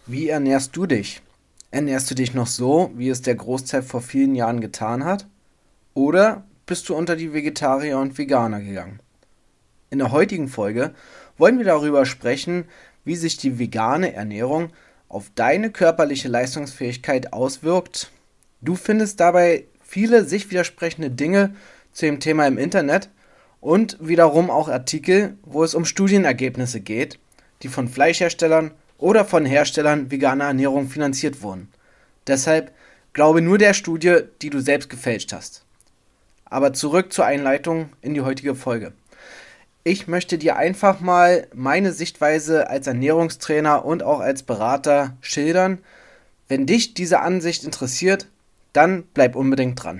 Wie ernährst du dich? Ernährst du dich noch so, wie es der Großteil vor vielen Jahren getan hat? Oder bist du unter die Vegetarier und Veganer gegangen? In der heutigen Folge wollen wir darüber sprechen, wie sich die vegane Ernährung auf deine körperliche Leistungsfähigkeit auswirkt. Du findest dabei viele sich widersprechende Dinge zu dem Thema im Internet und wiederum auch Artikel, wo es um Studienergebnisse geht, die von Fleischherstellern oder von Herstellern veganer Ernährung finanziert wurden. Deshalb glaube nur der Studie, die du selbst gefälscht hast. Aber zurück zur Einleitung in die heutige Folge. Ich möchte dir einfach mal meine Sichtweise als Ernährungstrainer und auch als Berater schildern. Wenn dich diese Ansicht interessiert, dann bleib unbedingt dran.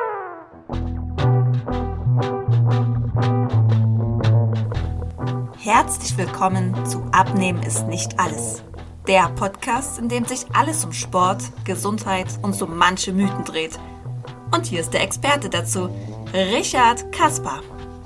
Herzlich willkommen zu Abnehmen ist nicht alles. Der Podcast, in dem sich alles um Sport, Gesundheit und so manche Mythen dreht. Und hier ist der Experte dazu, Richard Kasper.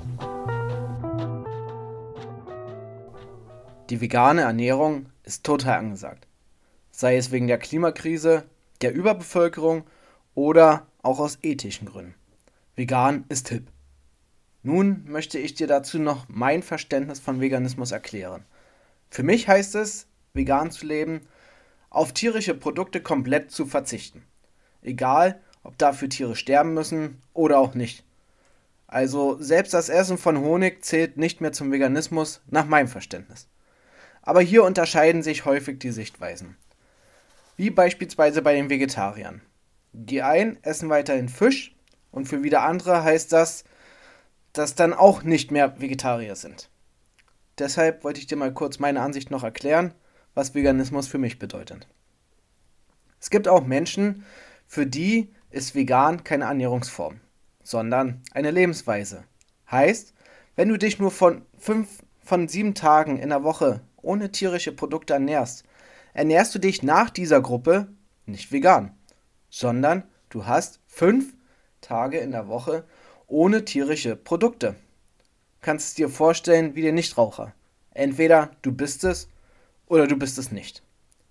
Die vegane Ernährung ist total angesagt. Sei es wegen der Klimakrise, der Überbevölkerung oder auch aus ethischen Gründen. Vegan ist hip. Nun möchte ich dir dazu noch mein Verständnis von Veganismus erklären. Für mich heißt es, vegan zu leben, auf tierische Produkte komplett zu verzichten. Egal, ob dafür Tiere sterben müssen oder auch nicht. Also selbst das Essen von Honig zählt nicht mehr zum Veganismus nach meinem Verständnis. Aber hier unterscheiden sich häufig die Sichtweisen. Wie beispielsweise bei den Vegetariern. Die einen essen weiterhin Fisch und für wieder andere heißt das, dass dann auch nicht mehr Vegetarier sind. Deshalb wollte ich dir mal kurz meine Ansicht noch erklären, was Veganismus für mich bedeutet. Es gibt auch Menschen, für die ist vegan keine Ernährungsform, sondern eine Lebensweise. Heißt, wenn du dich nur von 5 von 7 Tagen in der Woche ohne tierische Produkte ernährst, ernährst du dich nach dieser Gruppe nicht vegan, sondern du hast 5 Tage in der Woche ohne tierische Produkte. Du kannst es dir vorstellen wie der Nichtraucher. Entweder du bist es oder du bist es nicht.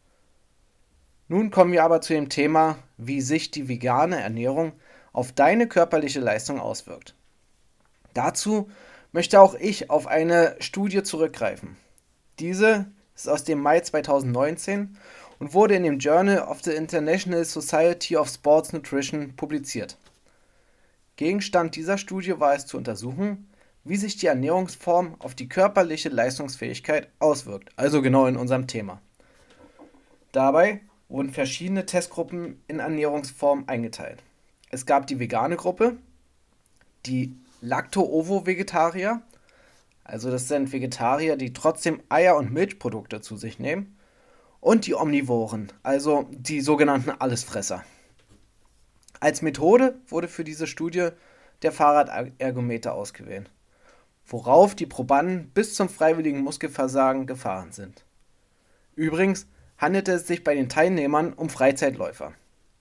Nun kommen wir aber zu dem Thema, wie sich die vegane Ernährung auf deine körperliche Leistung auswirkt. Dazu möchte auch ich auf eine Studie zurückgreifen. Diese ist aus dem Mai 2019 und wurde in dem Journal of the International Society of Sports Nutrition publiziert. Gegenstand dieser Studie war es zu untersuchen, wie sich die Ernährungsform auf die körperliche Leistungsfähigkeit auswirkt, also genau in unserem Thema. Dabei wurden verschiedene Testgruppen in Ernährungsform eingeteilt. Es gab die vegane Gruppe, die Lacto-Ovo-Vegetarier, also das sind Vegetarier, die trotzdem Eier und Milchprodukte zu sich nehmen, und die Omnivoren, also die sogenannten Allesfresser. Als Methode wurde für diese Studie der Fahrradergometer ausgewählt, worauf die Probanden bis zum freiwilligen Muskelversagen gefahren sind. Übrigens handelte es sich bei den Teilnehmern um Freizeitläufer.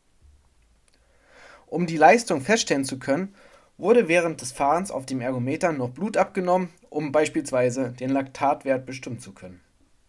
Um die Leistung feststellen zu können, wurde während des Fahrens auf dem Ergometer noch Blut abgenommen, um beispielsweise den Laktatwert bestimmen zu können.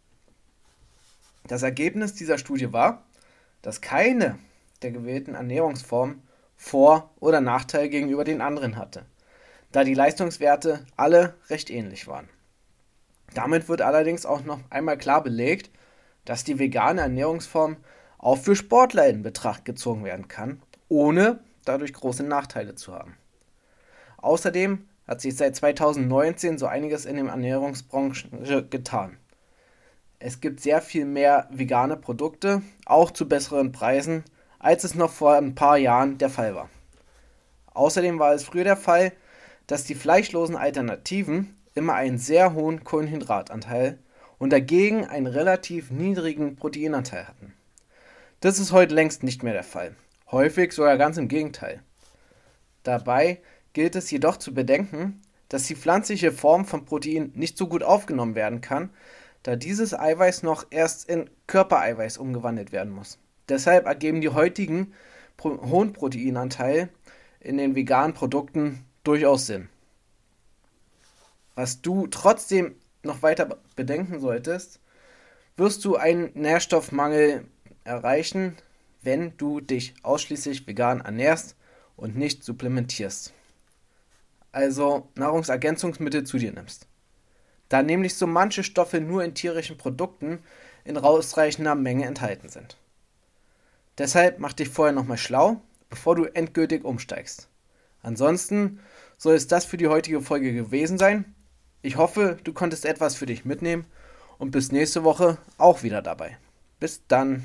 Das Ergebnis dieser Studie war, dass keine der gewählten Ernährungsformen Vor- oder Nachteile gegenüber den anderen hatte, da die Leistungswerte alle recht ähnlich waren. Damit wird allerdings auch noch einmal klar belegt, dass die vegane Ernährungsform auch für Sportler in Betracht gezogen werden kann, ohne dadurch große Nachteile zu haben. Außerdem hat sich seit 2019 so einiges in der Ernährungsbranche getan. Es gibt sehr viel mehr vegane Produkte, auch zu besseren Preisen, als es noch vor ein paar Jahren der Fall war. Außerdem war es früher der Fall, dass die fleischlosen Alternativen immer einen sehr hohen Kohlenhydratanteil und dagegen einen relativ niedrigen Proteinanteil hatten. Das ist heute längst nicht mehr der Fall. Häufig sogar ganz im Gegenteil. Dabei gilt es jedoch zu bedenken, dass die pflanzliche Form von Protein nicht so gut aufgenommen werden kann, da dieses Eiweiß noch erst in Körpereiweiß umgewandelt werden muss. Deshalb ergeben die heutigen hohen Proteinanteile in den veganen Produkten durchaus Sinn. Was du trotzdem noch weiter bedenken solltest, wirst du einen Nährstoffmangel erreichen, wenn du dich ausschließlich vegan ernährst und nicht supplementierst. Also Nahrungsergänzungsmittel zu dir nimmst. Da nämlich so manche Stoffe nur in tierischen Produkten in ausreichender Menge enthalten sind. Deshalb mach dich vorher nochmal schlau, bevor du endgültig umsteigst. Ansonsten soll es das für die heutige Folge gewesen sein. Ich hoffe, du konntest etwas für dich mitnehmen und bist nächste Woche auch wieder dabei. Bis dann.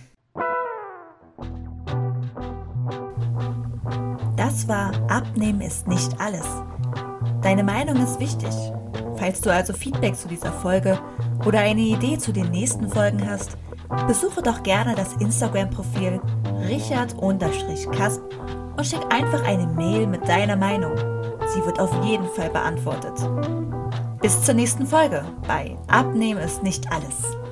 Das war Abnehmen ist nicht alles. Deine Meinung ist wichtig. Falls du also Feedback zu dieser Folge oder eine Idee zu den nächsten Folgen hast, besuche doch gerne das Instagram-Profil richard_kasp und schick einfach eine Mail mit deiner Meinung. Sie wird auf jeden Fall beantwortet. Bis zur nächsten Folge bei Abnehmen ist nicht alles.